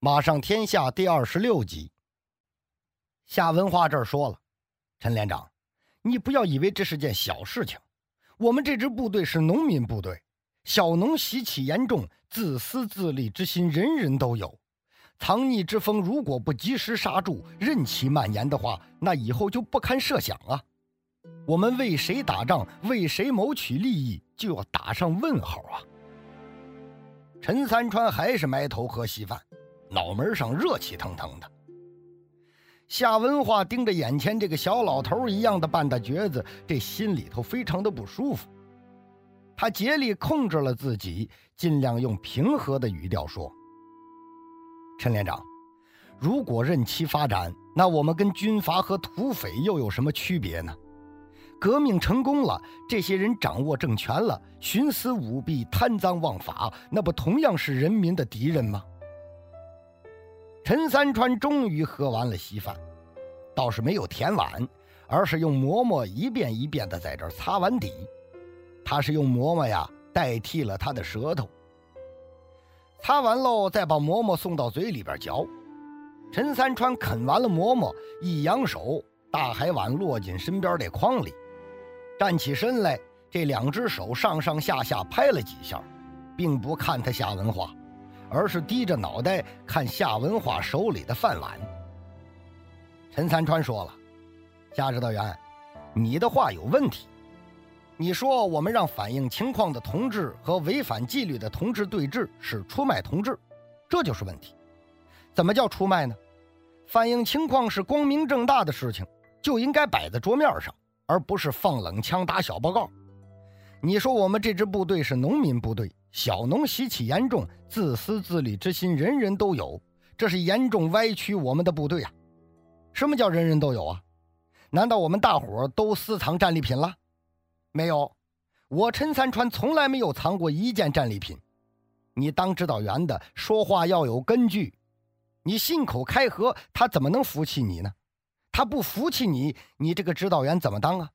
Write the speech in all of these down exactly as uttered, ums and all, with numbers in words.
马上天下第二十六集。夏文化这儿说了，陈连长，你不要以为这是件小事情，我们这支部队是农民部队，小农习气严重，自私自利之心人人都有。藏匿之风如果不及时刹住，任其蔓延的话，那以后就不堪设想啊。我们为谁打仗，为谁谋取利益，就要打上问号啊。陈三川还是埋头喝稀饭，脑门上热气腾腾的。夏文化盯着眼前这个小老头一样的半大橛子，这心里头非常的不舒服。他竭力控制了自己，尽量用平和的语调说，陈连长，如果任其发展，那我们跟军阀和土匪又有什么区别呢？革命成功了，这些人掌握政权了，徇私舞弊，贪赃枉法，那不同样是人民的敌人吗？陈三川终于喝完了稀饭，倒是没有舔碗，而是用馍馍一遍一遍的在这儿擦碗底。他是用馍馍呀代替了他的舌头。擦完喽，再把馍馍送到嘴里边嚼。陈三川啃完了馍馍，一扬手，大海碗落进身边这筐里，站起身来，这两只手上上下下拍了几下，并不看他夏文化，而是低着脑袋看夏文化手里的饭碗。陈三川说了，夏指导员，你的话有问题。你说我们让反映情况的同志和违反纪律的同志对峙是出卖同志，这就是问题。怎么叫出卖呢？反映情况是光明正大的事情，就应该摆在桌面上，而不是放冷枪打小报告。你说我们这支部队是农民部队，小农习气严重，自私自利之心人人都有，这是严重歪曲我们的部队啊。什么叫人人都有啊？难道我们大伙都私藏战利品了？没有，我陈三川从来没有藏过一件战利品。你当指导员的说话要有根据，你信口开河，他怎么能服气你呢？他不服气你，你这个指导员怎么当啊？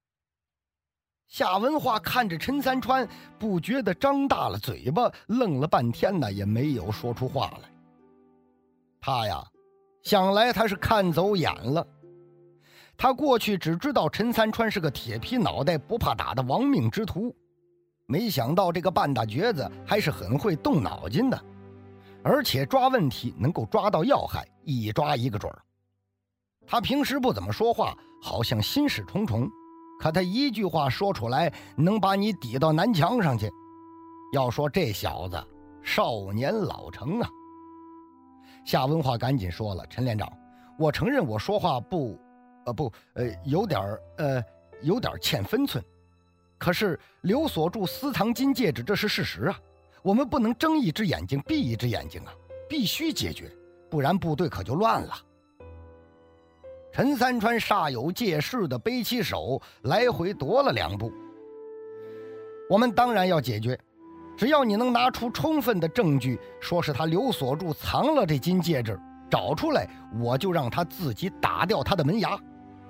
夏文化看着陈三川，不觉得张大了嘴巴，愣了半天呢，也没有说出话来。他呀，想来他是看走眼了。他过去只知道陈三川是个铁皮脑袋不怕打的亡命之徒，没想到这个半大橛子还是很会动脑筋的，而且抓问题能够抓到要害，一抓一个准儿。他平时不怎么说话，好像心事重重，可他一句话说出来，能把你抵到南墙上去。要说这小子少年老成啊。夏文化赶紧说了，陈连长，我承认我说话不呃不呃有点呃有点欠分寸，可是刘所柱私藏金戒指，这是事实啊，我们不能睁一只眼睛闭一只眼睛啊，必须解决，不然部队可就乱了。陈三川煞有介事地背起手，来回踱了两步。我们当然要解决，只要你能拿出充分的证据，说是他刘所柱藏了这金戒指，找出来，我就让他自己打掉他的门牙。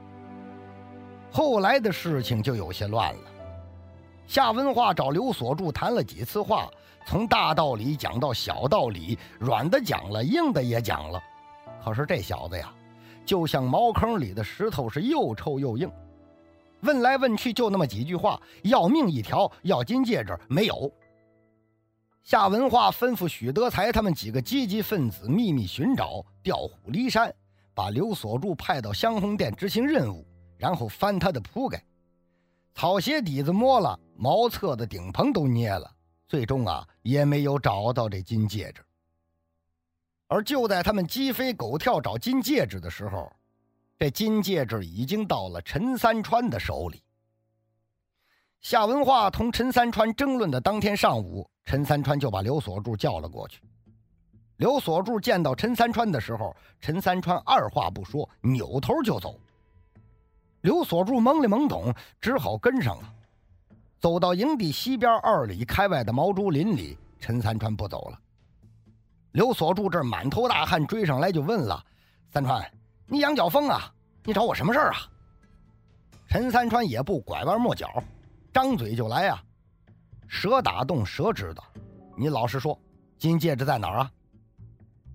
后来的事情就有些乱了。夏文化找刘所柱谈了几次话，从大道理讲到小道理，软的讲了，硬的也讲了。可是这小子呀，就像茅坑里的石头，是又臭又硬。问来问去就那么几句话，要命一条，要金戒指没有。夏文化吩咐许德才他们几个积极分子秘密寻找，调虎离山，把刘所柱派到香红殿执行任务，然后翻他的铺盖。草鞋底子摸了，茅厕的顶棚都捏了，最终啊也没有找到这金戒指。而就在他们鸡飞狗跳找金戒指的时候，这金戒指已经到了陈三川的手里。夏文化同陈三川争论的当天上午，陈三川就把刘所柱叫了过去。刘所柱见到陈三川的时候，陈三川二话不说，扭头就走。刘所柱懵里懵懂，只好跟上了。走到营地西边二里开外的毛竹林里，陈三川不走了。刘所柱这满头大汗追上来就问了，三川，你羊角风啊，你找我什么事儿啊？陈三川也不拐弯抹角，张嘴就来啊，蛇打洞蛇知道，你老实说，金戒指在哪儿啊？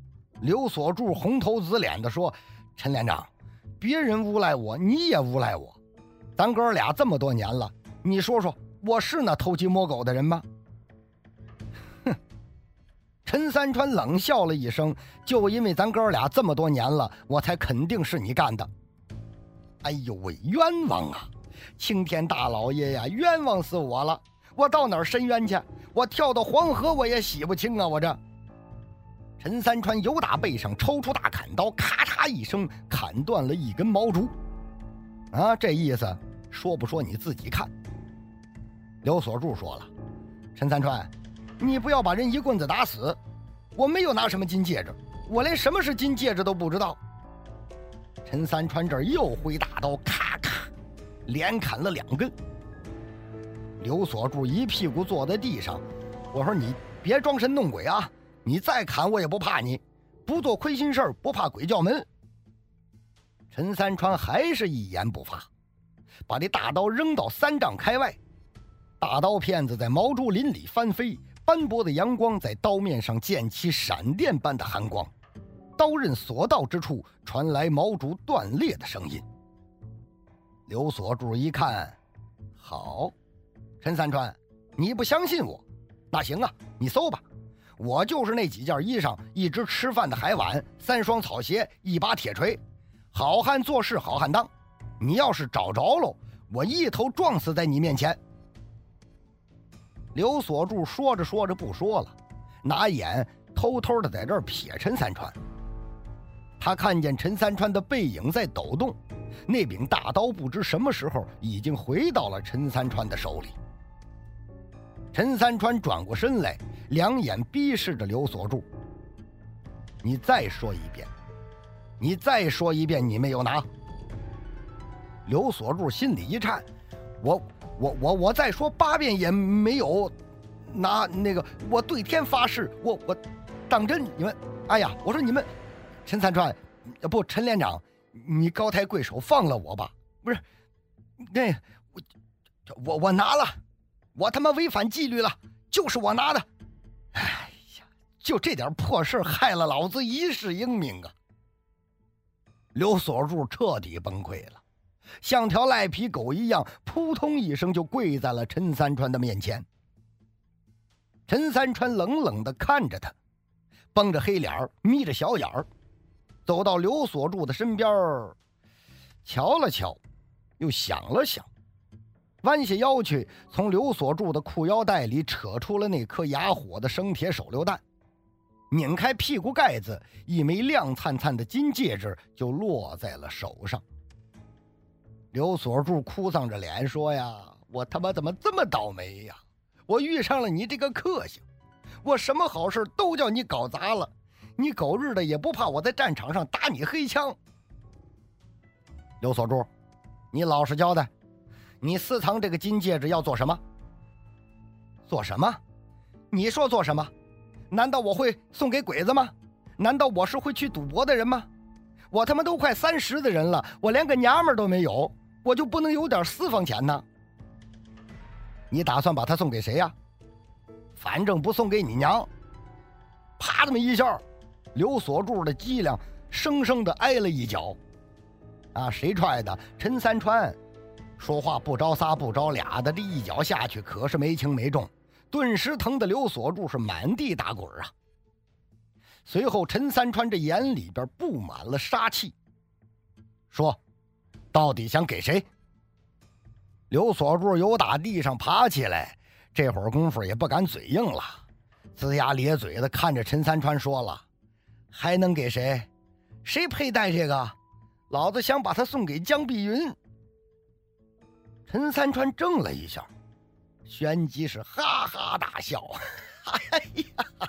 刘所柱红头紫脸的说：“陈连长，别人诬赖我，你也诬赖我，咱哥俩这么多年了，你说说，我是那偷鸡摸狗的人吗？”哼！陈三川冷笑了一声，就因为咱哥俩这么多年了，我才肯定是你干的。哎呦喂，冤枉啊！青天大老爷呀，冤枉死我了！我到哪儿申冤去？我跳到黄河我也洗不清啊！我这……陈三川由打背上抽出大砍刀，咔嚓一声砍断了一根毛竹。啊，这意思说不说你自己看。刘所柱说了：“陈三川，你不要把人一棍子打死。我没有拿什么金戒指，我连什么是金戒指都不知道。”陈三川这儿又挥大刀，咔咔连砍了两根。刘所柱一屁股坐在地上，我说：“你别装神弄鬼啊！你再砍我也不怕你，不做亏心事儿不怕鬼叫门。”陈三川还是一言不发，把这大刀扔到三丈开外。大刀片子在毛竹林里翻飞，斑驳的阳光在刀面上溅起闪电般的寒光，刀刃所到之处传来毛竹断裂的声音。刘所柱一看，好，陈三川，你不相信我，那行啊，你搜吧。我就是那几件衣裳，一只吃饭的海碗，三双草鞋，一把铁锤，好汉做事好汉当。你要是找着喽，我一头撞死在你面前。刘所柱说着说着不说了，拿眼偷偷的在这儿瞥陈三川。他看见陈三川的背影在抖动，那柄大刀不知什么时候已经回到了陈三川的手里。陈三川转过身来，两眼逼视着刘所柱：“你再说一遍，你再说一遍，你没有拿。”刘所柱心里一颤：“我我我我再说八遍也没有拿那个，我对天发誓，我我当真你们，哎呀，我说你们。”陈三川，不，陈连长，你高抬贵手放了我吧！不是，那我我我拿了，我他妈违反纪律了，就是我拿的。哎呀，就这点破事害了老子一世英名啊！刘所柱彻底崩溃了，像条赖皮狗一样，扑通一声就跪在了陈三川的面前。陈三川冷冷地看着他，绷着黑脸，眯着小眼儿。走到刘所柱的身边，瞧了瞧，又想了想，弯下腰去，从刘所柱的裤腰带里扯出了那颗哑火的生铁手榴弹，拧开屁股盖子，一枚亮灿灿的金戒指就落在了手上。刘所柱哭丧着脸说：“呀，我他妈怎么这么倒霉呀！我遇上了你这个克星，我什么好事都叫你搞砸了。你狗日的也不怕我在战场上打你黑枪。”刘所柱，你老实交代，你私藏这个金戒指要做什么？做什么？你说做什么？难道我会送给鬼子吗？难道我是会去赌博的人吗？我他妈都快三十的人了，我连个娘们都没有，我就不能有点私房钱呢？你打算把它送给谁呀？反正不送给你娘。啪这么一下，刘所柱的脊梁生生的挨了一脚。啊，谁踹的？陈三川。说话不着仨不着俩的，这一脚下去可是没轻没重，顿时疼得刘所柱是满地打滚啊。随后陈三川这眼里边布满了杀气，说：“到底想给谁？”刘所柱由打地上爬起来，这会儿功夫也不敢嘴硬了，龇牙咧嘴的看着陈三川说了：“还能给谁？谁佩戴这个？老子想把它送给江碧云。”陈三川怔了一下，旋即是哈哈大笑，哎呀，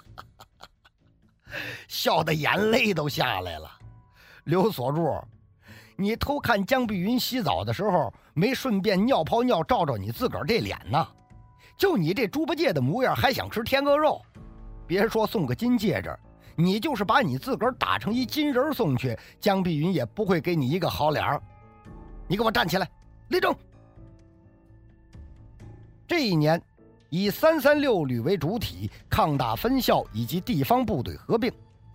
笑得眼泪都下来了。刘所柱，你偷看江碧云洗澡的时候，没顺便尿泡尿照照你自个儿这脸呢？就你这猪八戒的模样，还想吃天鹅肉？别说送个金戒指，你就是把你自个儿打成一金人送去，江碧云也不会给你一个好脸儿。你给我站起来，立正！这一年，以三三六旅为主体，抗大分校以及地方部队合并，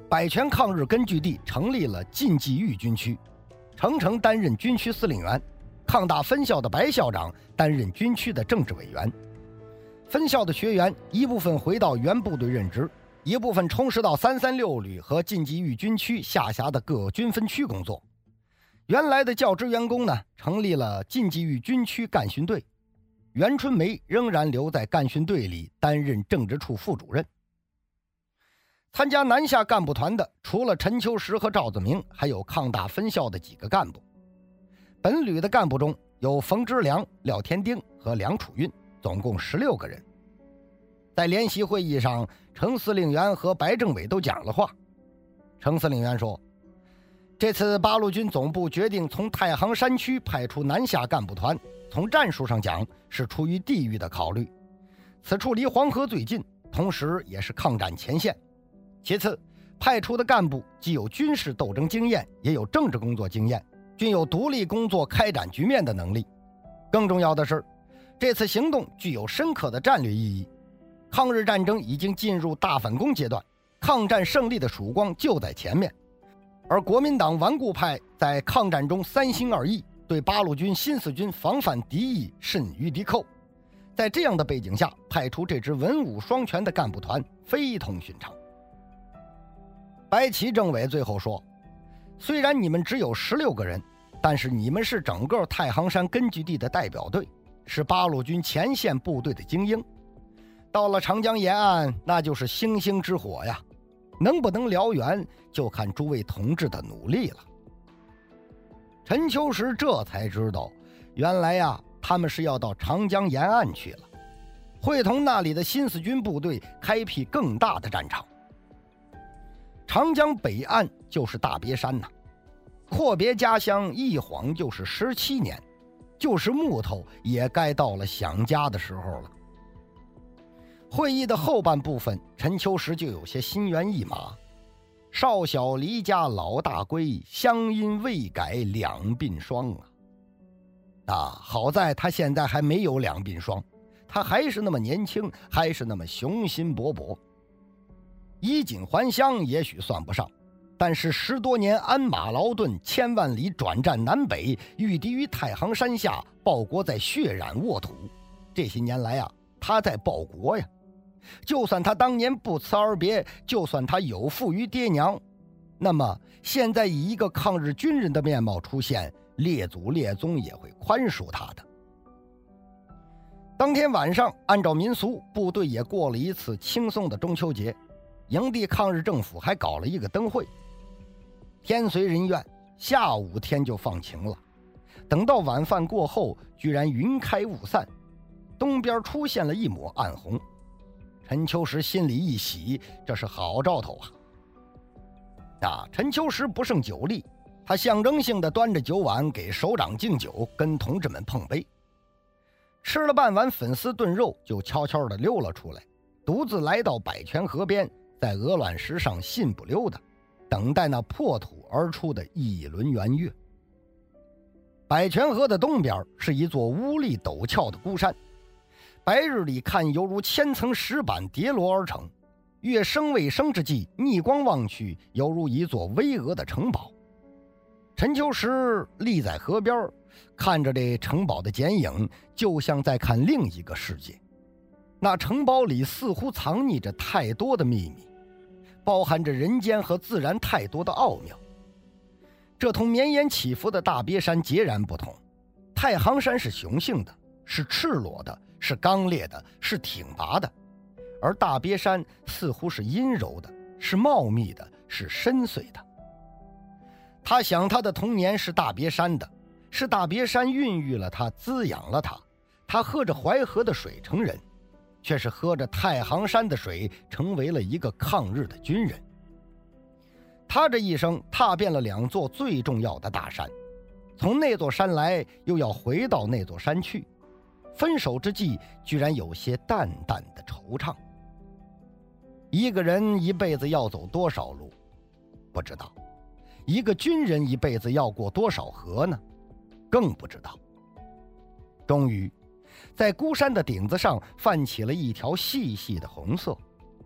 百全抗日根据地成立了晋冀豫军区，程诚担任军区司令员，抗大分校的白校长担任军区的政治委员。分校的学员一部分回到原部队任职，一部分充实到三三六旅和晋冀豫军区下辖的各军分区工作。原来的教职员工呢，成立了晋冀豫军区干训队，袁春梅仍然留在干训队里担任政治处副主任。参加南下干部团的除了陈秋实和赵子明，还有抗大分校的几个干部。本旅的干部中有冯之良、廖天丁和梁楚运，总共十六个人。在联席会议上，程司令员和白政委都讲了话。程司令员说，这次八路军总部决定从太行山区派出南下干部团，从战术上讲是出于地域的考虑，此处离黄河最近，同时也是抗战前线。其次，派出的干部既有军事斗争经验，也有政治工作经验，均有独立工作开展局面的能力。更重要的是，这次行动具有深刻的战略意义。抗日战争已经进入大反攻阶段，抗战胜利的曙光就在前面。而国民党顽固派在抗战中三心二意，对八路军新四军防范敌意甚于敌寇。在这样的背景下，派出这支文武双全的干部团非同寻常。白旗政委最后说，虽然你们只有十六个人，但是你们是整个太行山根据地的代表队，是八路军前线部队的精英。到了长江沿岸，那就是星星之火呀，能不能燎原，就看诸位同志的努力了。陈秋实这才知道，原来呀，他们是要到长江沿岸去了，会同那里的新四军部队开辟更大的战场。长江北岸就是大别山呐，阔别家乡一晃就是十七年，就是木头也该到了想家的时候了。会议的后半部分，陈秋实就有些心猿意马。少小离家老大归，乡音未改两鬓霜啊！啊，好在他现在还没有两鬓霜，他还是那么年轻，还是那么雄心勃勃。衣锦还乡也许算不上，但是十多年鞍马劳顿，千万里转战南北，御敌于太行山下，报国在血染沃土。这些年来啊，他在报国呀。就算他当年不辞而别，就算他有负于爹娘，那么现在以一个抗日军人的面貌出现，列祖列宗也会宽恕他的。当天晚上，按照民俗，部队也过了一次轻松的中秋节。营地抗日政府还搞了一个灯会。天随人愿，下午天就放晴了。等到晚饭过后，居然云开雾散，东边出现了一抹暗红。陈秋实心里一喜，这是好兆头啊！啊，陈秋实不胜酒力，他象征性的端着酒碗给首长敬酒，跟同志们碰杯。吃了半碗粉丝炖肉，就悄悄地溜了出来，独自来到百泉河边，在鹅卵石上信步溜达，等待那破土而出的一轮圆月。百泉河的东边是一座乌立陡峭的孤山，白日里看犹如千层石板叠摞而成，月升未升之际，逆光望去，犹如一座巍峨的城堡。陈秋实立在河边，看着这城堡的剪影，就像在看另一个世界。那城堡里似乎藏匿着太多的秘密，包含着人间和自然太多的奥妙。这同绵延起伏的大别山截然不同。太行山是雄性的，是赤裸的，是刚烈的，是挺拔的，而大别山似乎是阴柔的，是茂密的，是深邃的。他想他的童年是大别山的，是大别山孕育了他，滋养了他。他喝着淮河的水成人，却是喝着太行山的水成为了一个抗日的军人。他这一生踏遍了两座最重要的大山，从那座山来，又要回到那座山去，分手之际居然有些淡淡的惆怅。一个人一辈子要走多少路不知道，一个军人一辈子要过多少河呢？更不知道。终于在孤山的顶子上泛起了一条细细的红色，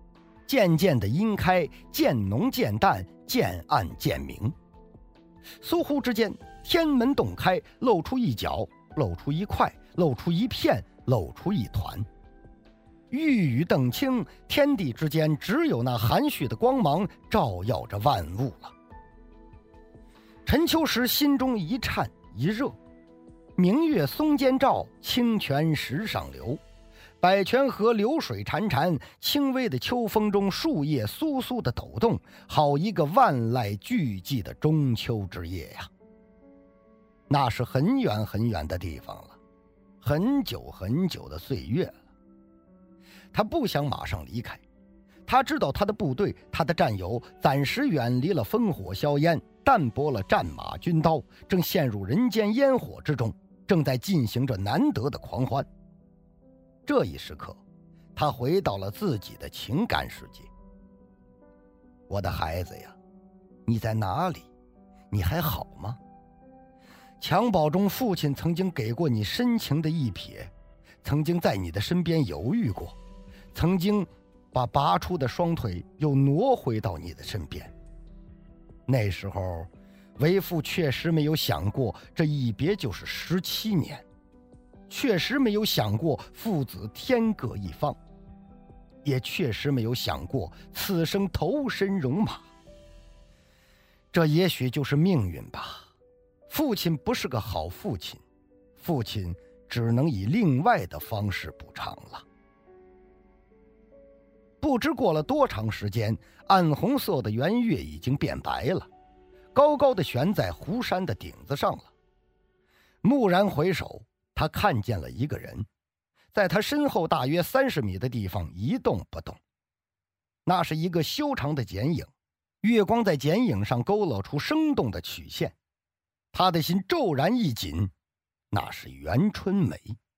渐渐的阴开，渐浓渐淡，渐暗渐明。倏忽之间，天门洞开，露出一角，露出一块，露出一片，露出一团。玉宇澄清，天地之间只有那含蓄的光芒照耀着万物了。陈秋实心中一颤一热，明月松间照，清泉石上流。百泉河流水潺潺，轻微的秋风中，树叶簌簌的抖动，好一个万籁俱寂的中秋之夜呀！那是很远很远的地方了，很久很久的岁月了。他不想马上离开，他知道他的部队，他的战友暂时远离了烽火硝烟，淡泊了战马军刀，正陷入人间烟火之中，正在进行着难得的狂欢。这一时刻，他回到了自己的情感世界。我的孩子呀，你在哪里？你还好吗？襁褓中父亲曾经给过你深情的一瞥，曾经在你的身边犹豫过，曾经把拔出的双腿又挪回到你的身边。那时候为父确实没有想过这一别就是十七年，确实没有想过父子天各一方，也确实没有想过此生投身戎马。这也许就是命运吧。父亲不是个好父亲，父亲只能以另外的方式补偿了。不知过了多长时间，暗红色的圆月已经变白了，高高的悬在湖山的顶子上了。蓦然回首，他看见了一个人，在他身后大约三十米的地方一动不动。那是一个修长的剪影，月光在剪影上勾勒出生动的曲线。他的心骤然一紧，那是袁春梅。